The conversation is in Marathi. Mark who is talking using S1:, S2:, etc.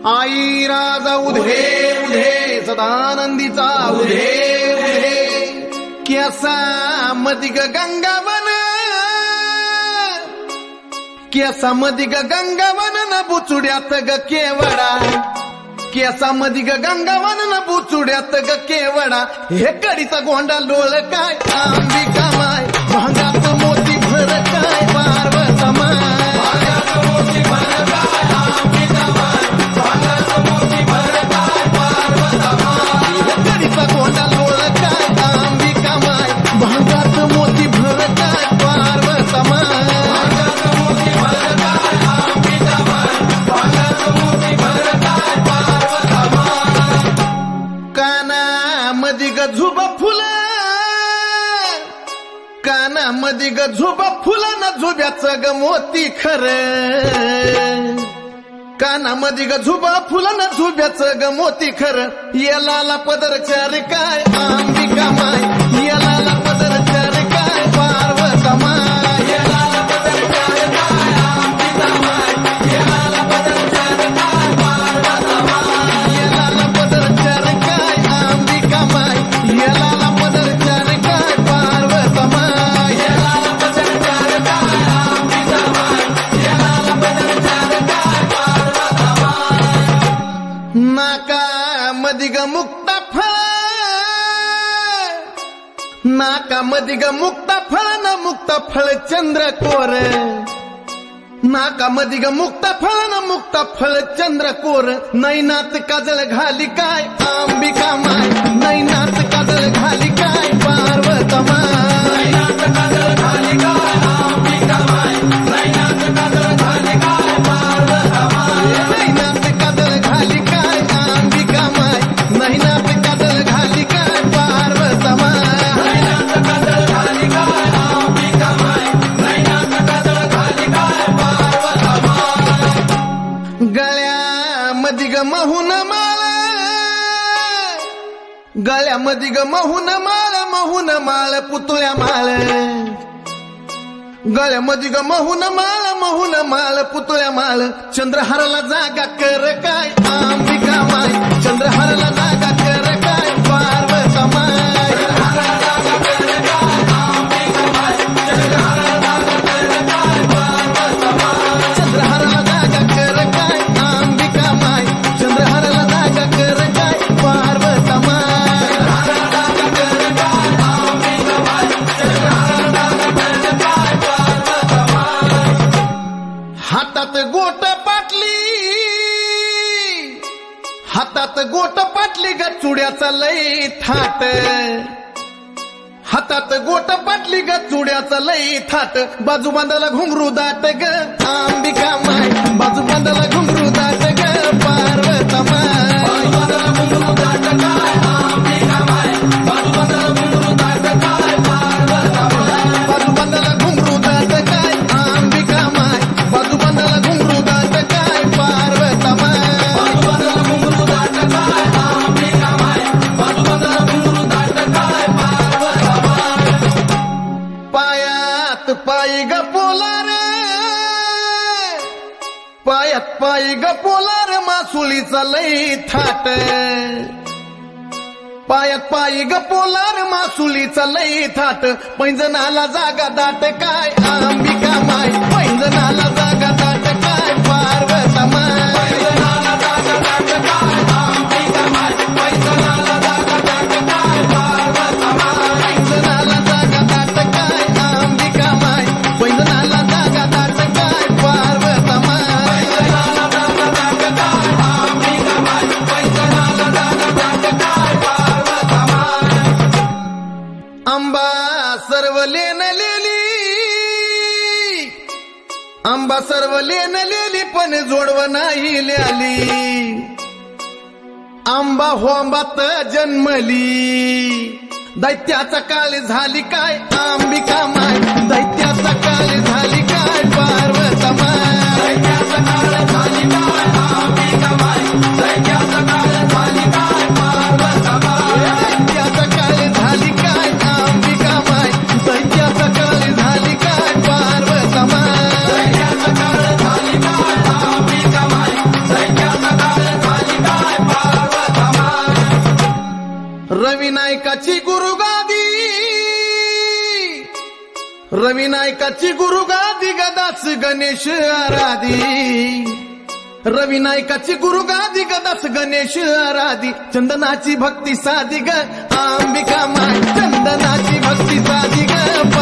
S1: आई राजा उधे उधे सदानंदीचा उधे उधे केसा मदिग गंगावन केसा मदिग गंगावन न बुचुड्यात ग केवडा केसा मदिग गंगावन न बुचुड्यात ग केवडा हे कडीचा गोंडा लोळ काय अंबिका माय भांगात मोती भर काय पार्वता माय भांगात मोती भर काय अंबिका माय भांगात मोती भर काय पार्वता माय हे कडीचा गोंडा लोळ काय अंबिका माय भांगात मोती भर काय पार्वता माय भांगात मोती भर काय अंबिका माय भांगात मोती भर काय पार्वता माय काना मदिग झुब फुलं काना मदिग झुब फुलं न झुब्याचं ग मोती खरं काना मदिग झुब फुलं न झुब्याचं ग मोती खरं याला पदर चार काय अंबिका माय याला पदर चार काय पार्वता माय याला पदर चार काय अंबिका माय याला पदर चार काय पार्वता माय याला पदर चार काय अंबिका माय याला पदर चार काय पार्वता माय याला पदर चार काय अंबिका माय याला पदर चार काय पार्वता माय नाका मदिग मुक्ता फळ नाका मदिग मुक्ता फळ न मुक्ता फळ चंद्र कोर नाका मदिग मुक्ता फळ न मुक्ता फळ चंद्र कोर नैनात काजळ घाली काय अंबिका माय नैनात काजळ घाली काय पार्वता माय नैनात काजळ घाली काय अंबिका माय नैनात काजळ घाली काय पार्वता माय नैनात काजळ घाली काय अंबिका माय नैनात काजळ घाली काय पार्वता माय नैनात काजळ घाली काय अंबिका माय नैनात काजळ घाली काय पार्वता माय गळ्यामध्ये ग महून माळ गळ्यामध्ये ग महून माळ पुतळ्या माळ गळ्यामध्ये ग महून माळ पुतळ्या माळ चंद्रहाराला जागा कर काय अंबिका माय चंद्रहाराला जागा कर काय पार्वता माय चंद्रहाराला जागा कर काय अंबिका माय चंद्रहाराला जागा कर काय पार्वता माय चंद्रहाराला जागा कर काय अंबिका माय चंद्रहाराला जागा कर काय पार्वता माय चंद्रहाराला जागा कर काय अंबिका माय चंद्रहाराला जागा कर काय पार्वता माय हातात गोट पाटली हातात गोट पाटली ग चुड्याचा लई थाट हातात गोट पाटली ग चुड्याचा लई थाट बाजू बांधाला घुंगरू दाट ग अंबिका माय बाजू बांधाला घुंगरू दाट ग पार्वता माय बाजू बांधाला घुंगरू दाट काय अंबिका माय बाजू बांधाला घुंगरू दाट काय पार्वता माय बाजू बांधाला घुंगरू दाट काय अंबिका माय बाजू बांधाला घुंगरू दाट काय पार्वता माय बाजू बांधाला घुंगरू दाट काय अंबिका माय बाजू बांधाला घुंगरू दाट काय पार्वता माय पायात पायी ग पोलार पायात पायी ग पोलार मासुलीचा लई थाट पायात पायी ग पोलार मासुलीचा लई थाट पैंजनाला जागा दाट काय अंबिका माय पैंजनाला जागा दाट काय पार्वता माय पैंजनाला जागा दाट काय अंबिका माय पैंजनाला जागा दाट काय पार्वता माय पैंजनाला जागा दाट काय अंबिका माय पैंजनाला जागा दाट काय पार्वता माय पैंजनाला जागा दाट काय अंबिका माय पैंजनाला जागा दाट काय पार्वता माय आंबा सर्व लेनलेली आंबा सर्व लेनलेली पण जोडव नाही ल्याली आंबा होंबात जन्मली दैत्याचा काळ झाली काय अंबिका माय दैत्याचा काळ झाली काय पार्वता माय दैत्याचा काळ झाली काय अंबिका माय दैत्याचा काळ झाली काय पार्वता माय दैत्याचा काळ झाली काय अंबिका माय दैत्याचा काळ झाली काय पार्वता माय दैत्याचा काळ झाली काय अंबिका माय दैत्याचा काळ नायकाची गुरुगादी, रवी नायकाची गुरुगादी गदास गणेश आराधी, रवी नायकाची गुरुगादी गदास गणेश आराधी, चंदनाची भक्ती साधी ग अंबिका माय, चंदनाची भक्ती साधी ग